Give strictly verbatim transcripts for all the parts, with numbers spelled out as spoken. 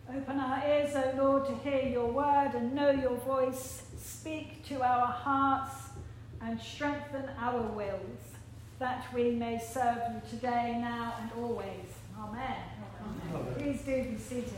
Open our ears, O Lord, to hear your word and know your voice. Speak to our hearts and strengthen our wills, that we may serve you today, now and always. Amen. Amen. Please do be seated.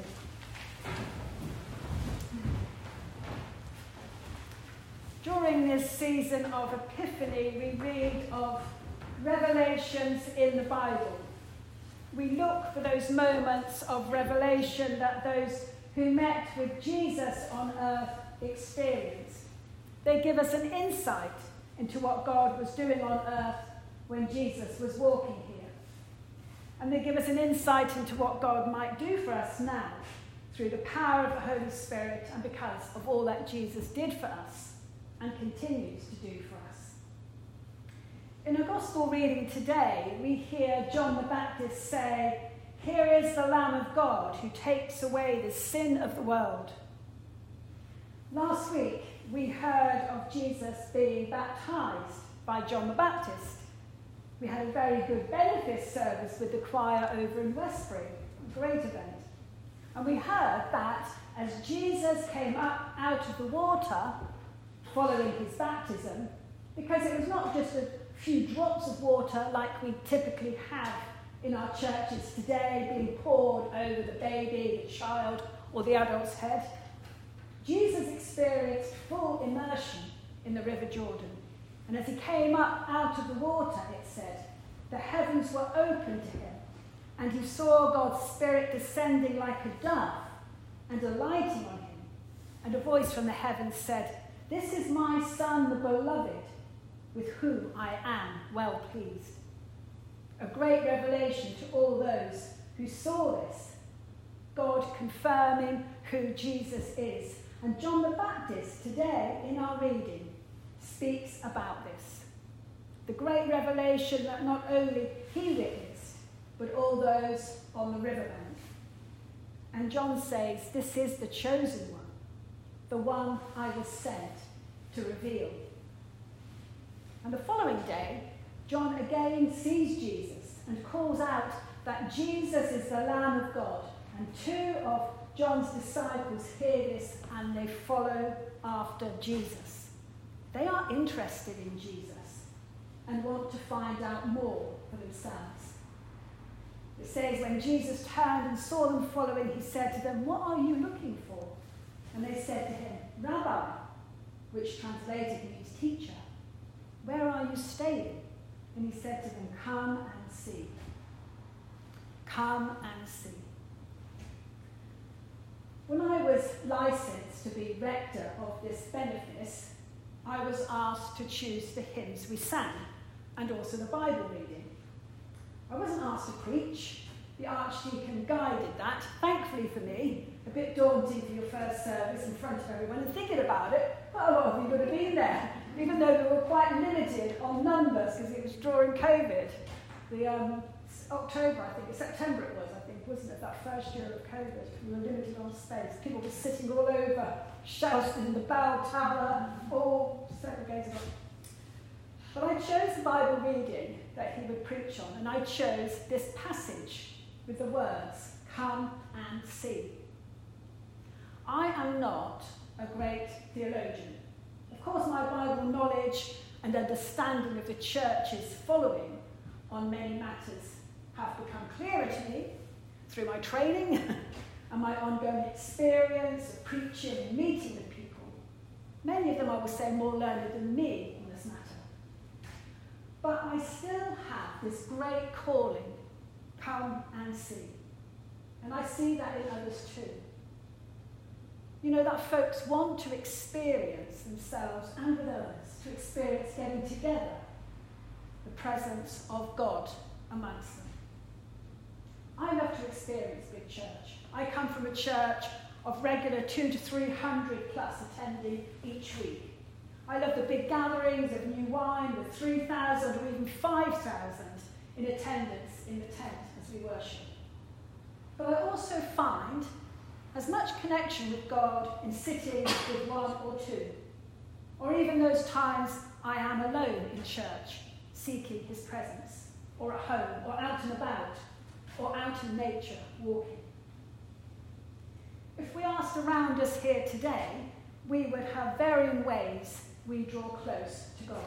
During this season of Epiphany, we read of revelations in the Bible. We look for those moments of revelation that those who met with Jesus on earth experienced. They give us an insight into what God was doing on earth when Jesus was walking here. And they give us an insight into what God might do for us now through the power of the Holy Spirit and because of all that Jesus did for us and continues to do for us. In our gospel reading today, we hear John the Baptist say, "Here is the Lamb of God who takes away the sin of the world." Last week, we heard of Jesus being baptized by John the Baptist. We had a very good benefit service with the choir over in Westbury, a great event. And we heard that as Jesus came up out of the water following his baptism, because it was not just a few drops of water like we typically have in our churches today being poured over the baby, the child, or the adult's head. Jesus experienced full immersion in the River Jordan. And as he came up out of the water, it said, the heavens were opened to him, and he saw God's Spirit descending like a dove and alighting on him. And a voice from the heavens said, "This is my Son, the beloved, with whom I am well pleased." A great revelation to all those who saw this. God confirming who Jesus is. And John the Baptist today in our reading speaks about this. The great revelation that not only he witnessed, but all those on the riverbank. And John says, this is the chosen one, the one I was sent to reveal. And the following day, John again sees Jesus and calls out that Jesus is the Lamb of God. And two of John's disciples hear this and they follow after Jesus. They are interested in Jesus and want to find out more for themselves. It says, when Jesus turned and saw them following, he said to them, "What are you looking for?" And they said to him, "Rabbi," which translated means teacher, "where are you staying?" And he said to them, "Come and see." Come and see. When I was licensed to be rector of this benefice, I was asked to choose the hymns we sang and also the Bible reading. I wasn't asked to preach. The Archdeacon guided that, thankfully for me, a bit daunting for your first service in front of everyone. And thinking about it, quite a lot of you would have been there, even though we were quite limited on numbers because it was during COVID. The um, October, I think, September it was, I think, wasn't it, that first year of COVID? We were limited on space. People were sitting all over, shouting in the bell tower, all segregated. But I chose the Bible reading that he would preach on, and I chose this passage with the words, "Come and see." I am not a great theologian. Of course, my Bible knowledge and understanding of the church's following on many matters have become clearer to me through my training and my ongoing experience of preaching and meeting with people. Many of them, I would say, more learned than me on this matter. But I still have this great calling, come and see. And I see that in others too. You know, that folks want to experience themselves and with others, to experience getting together, the presence of God amongst them. I love to experience big church. I come from a church of regular two to three hundred plus attending each week. I love the big gatherings of new wine with three thousand or even five thousand in attendance in the tent as we worship. But I also find as much connection with God in sitting with one or two, or even those times I am alone in church, seeking his presence, or at home, or out and about, or out in nature, walking. If we asked around us here today, we would have varying ways we draw close to God.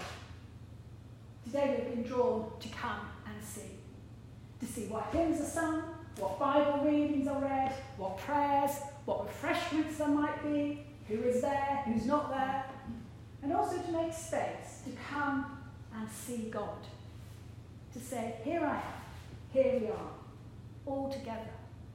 Today we've been drawn to come and see. To see what hymns are sung, what Bible readings are read, what prayers, what refreshments there might be, who is there, who's not there, and also to make space to come and see God. To say, here I am, here we are, all together.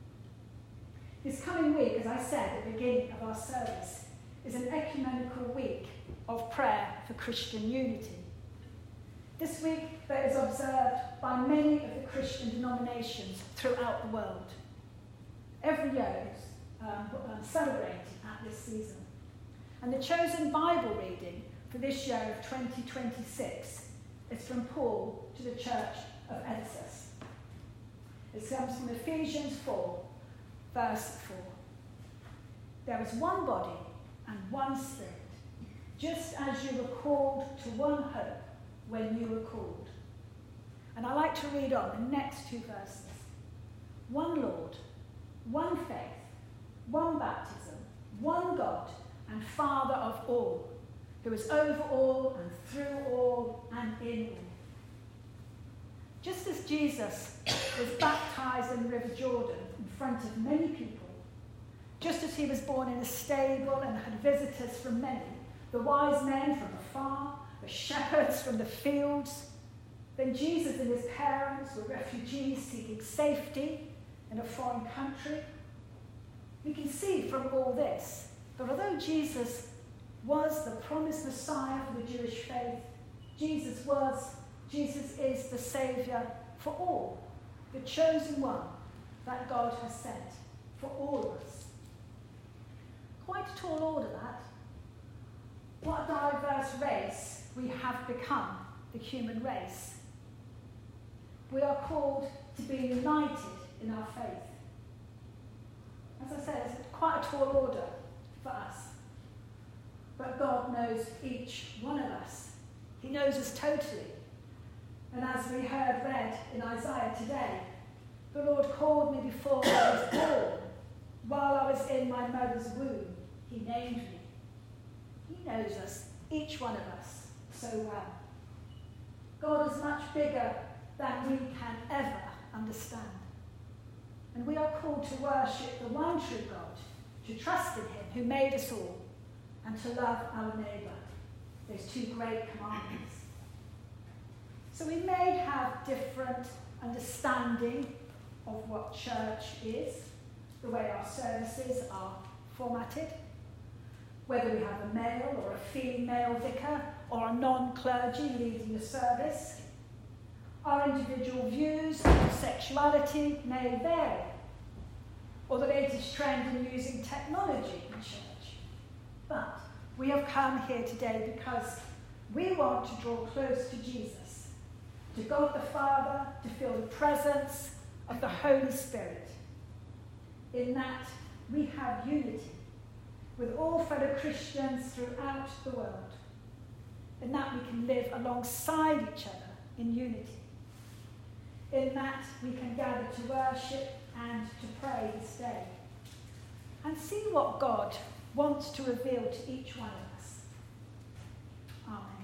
This coming week, as I said at the beginning of our service, is an ecumenical week of prayer for Christian unity. This week that is observed by many of the Christian denominations throughout the world. Every year is um, celebrated at this season. And the chosen Bible reading for this year of twenty twenty-six is from Paul to the Church of Ephesus. It comes from Ephesians four, verse four. There is one body and one spirit, just as you were called to one hope when you were called. And I like to read on the next two verses. One Lord, one faith, one baptism, one God and Father of all, who is over all and through all and in all. Just as Jesus was baptized in the River Jordan in front of many people, just as he was born in a stable and had visitors from many, the wise men from afar, the shepherds from the fields, then Jesus and his parents were refugees seeking safety in a foreign country. We can see from all this that although Jesus was the promised Messiah for the Jewish faith, Jesus was, Jesus is the Saviour for all, the chosen one that God has sent for all of us. Quite a tall order, that. What a diverse race we have become, the human race. We are called to be united in our faith. As I said, it's quite a tall order for us. But God knows each one of us. He knows us totally. And as we heard read in Isaiah today, the Lord called me before I was born. While I was in my mother's womb, he named me. He knows us, each one of us, so well. God is much bigger than we can ever understand. And we are called to worship the one true God, to trust in him who made us all, and to love our neighbour, those two great commandments. So we may have different understanding of what church is, the way our services are formatted, whether we have a male or a female vicar or a non-clergy leading the service. Our individual views on sexuality may vary, or the latest trend in using technology in church. But we have come here today because we want to draw close to Jesus, to God the Father, to feel the presence of the Holy Spirit. In that we have unity with all fellow Christians throughout the world. In that we can live alongside each other in unity. In that we can gather to worship and to pray this day. And see what God wants to reveal to each one of us. Amen.